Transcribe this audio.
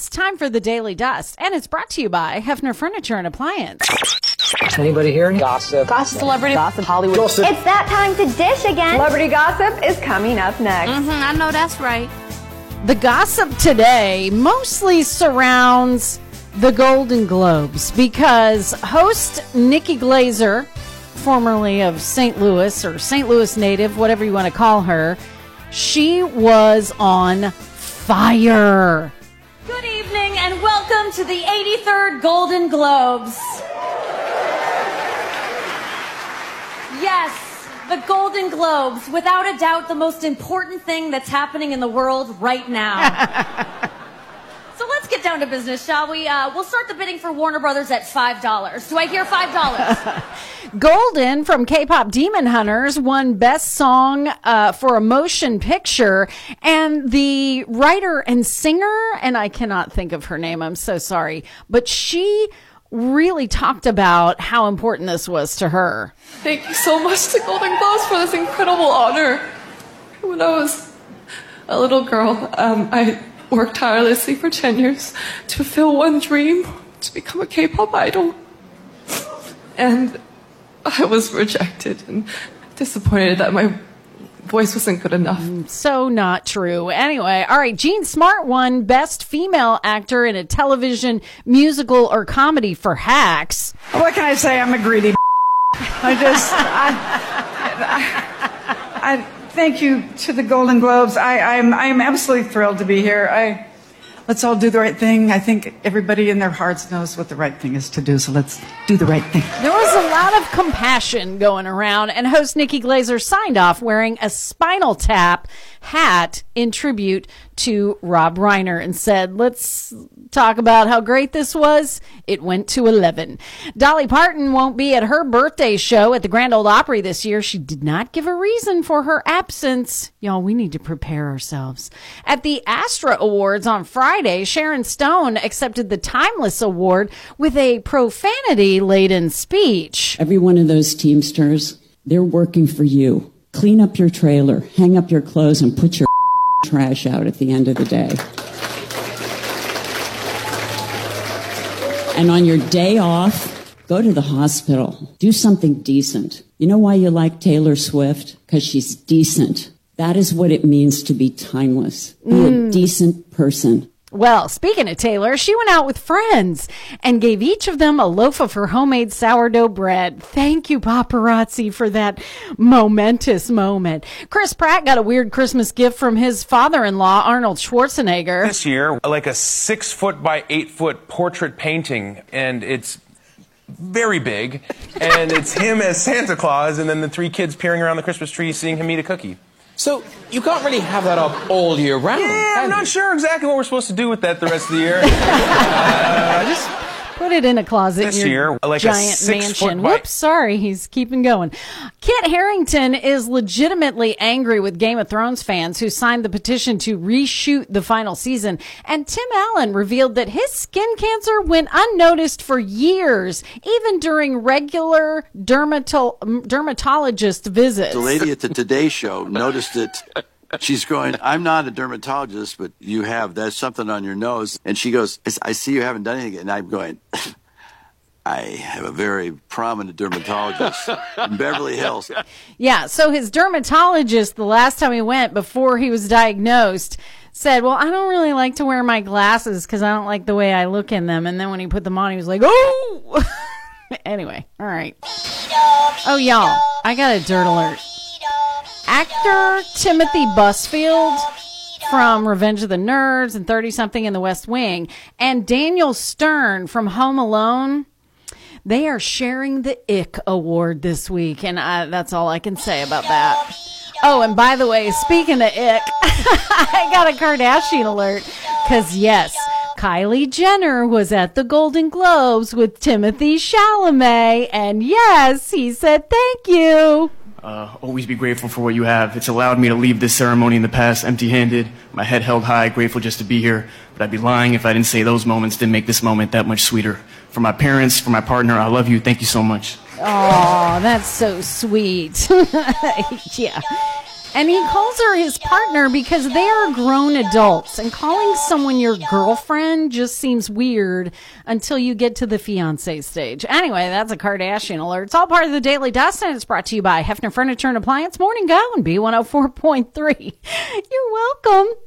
It's time for the Daily Dust, and it's brought to you by Hefner Furniture and Appliance. Anybody here? Gossip. Celebrity gossip. Hollywood. Gossip. It's that time to dish again. Celebrity gossip is coming up next. I know that's right. The gossip today mostly surrounds the Golden Globes because host Nikki Glazer, formerly of St. Louis or St. Louis native, whatever you want to call her, she was on fire. Good evening and welcome to the 83rd Golden Globes. Yes, the Golden Globes, without a doubt the most important thing that's happening in the world right now. So let's get down to business, shall we? We'll start the bidding for Warner Brothers at $5. Do I hear $5? Golden from K-pop Demon Hunters won Best Song for a Motion Picture, and the writer and singer, and I cannot think of her name, I'm so sorry, but she really talked about how important this was to her. Thank you so much to Golden Globes for this incredible honor. When I was a little girl, I worked tirelessly for 10 years to fulfill one dream, to become a K-pop idol. And I was rejected and disappointed that my voice wasn't good enough. So not true. Anyway, all right, Jean Smart won Best Female Actor in a Television Musical or Comedy for Hacks. What can I say? I'm a greedy I thank you to the Golden Globes. I'm absolutely thrilled to be here. Let's all do the right thing. I think everybody in their hearts knows what the right thing is to do, so let's do the right thing. There was a lot of compassion going around, and host Nikki Glazer signed off wearing a Spinal Tap hat in tribute to Rob Reiner and said, let's talk about how great this was. It went to 11. Dolly Parton won't be at her birthday show at the Grand Ole Opry this year. She did not give a reason for her absence. Y'all, we need to prepare ourselves. At the Astra Awards on Friday, Sharon Stone accepted the Timeless Award with a profanity-laden speech. Every one of those Teamsters, they're working for you. Clean up your trailer, hang up your clothes, and put your trash out at the end of the day. And on your day off, go to the hospital. Do something decent. You know why you like Taylor Swift? Because she's decent. That is what it means to be timeless. Be a decent person. Well, speaking of Taylor, she went out with friends and gave each of them a loaf of her homemade sourdough bread. Thank you, paparazzi, for that momentous moment. Chris Pratt got a weird Christmas gift from his father-in-law, Arnold Schwarzenegger. This year, like a 6-foot by 8-foot portrait painting, and it's very big, and it's him as Santa Claus, and then the 3 kids peering around the Christmas tree seeing him eat a cookie. So, you can't really have that up all year round. Yeah, I'm not sure exactly what we're supposed to do with that the rest of the year. Just put it in a closet this in your year, like giant mansion. Whoops, sorry, he's keeping going. Kit Harington is legitimately angry with Game of Thrones fans who signed the petition to reshoot the final season. And Tim Allen revealed that his skin cancer went unnoticed for years, even during regular dermatologist visits. The lady at the Today Show noticed it. She's going, I'm not a dermatologist, but you have. There's something on your nose. And she goes, I see you haven't done anything. And I'm going, I have a very prominent dermatologist in Beverly Hills. Yeah, so his dermatologist, the last time he went before he was diagnosed, said, well, I don't really like to wear my glasses because I don't like the way I look in them. And then when he put them on, he was like, oh! Anyway, all right. Oh, y'all, I got a dirt alert. Actor Timothy Busfield from Revenge of the Nerds and 30-something in the West Wing and Daniel Stern from Home Alone, they are sharing the Ick Award this week, and that's all I can say about that. Oh, and by the way, speaking of Ick, I got a Kardashian alert, because yes, Kylie Jenner was at the Golden Globes with Timothée Chalamet, and yes, he said thank you. Always be grateful for what you have. It's allowed me to leave this ceremony in the past empty-handed, my head held high, grateful just to be here. But I'd be lying if I didn't say those moments didn't make this moment that much sweeter. For my parents, for my partner, I love you. Thank you so much. Oh, that's so sweet. Yeah. And he calls her his partner because they are grown adults. And calling someone your girlfriend just seems weird until you get to the fiancé stage. Anyway, that's a Kardashian alert. It's all part of the Daily Dust, and it's brought to you by Hefner Furniture and Appliance, Morning Go, and B104.3. You're welcome.